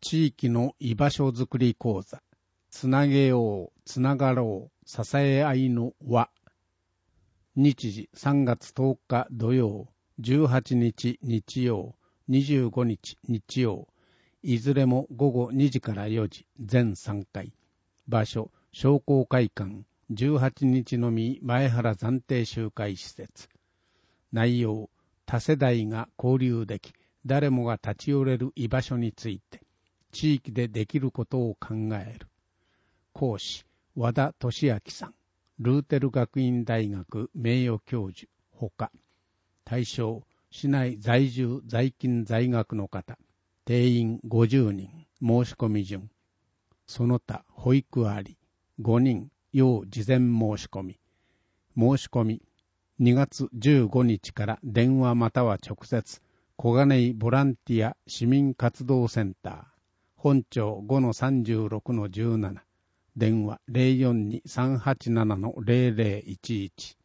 地域の居場所づくり講座、つなげよう、つながろう、支え合いの輪。日時3月10日土曜、18日日曜、25日日曜、いずれも午後2時から4時、全3回。場所、商工会館、18日のみ前原暫定集会施設。内容、多世代が交流でき、誰もが立ち寄れる居場所について、地域でできることを考える。講師、和田俊明さん、ルーテル学院大学名誉教授、ほか。対象、市内在住在勤在学の方、定員50人、申し込み順。その他、保育あり、5人、要事前申し込み。申し込み、2月15日から電話または直接、小金井ボランティア市民活動センター、本町 5-36-17、電話 042-387-0011。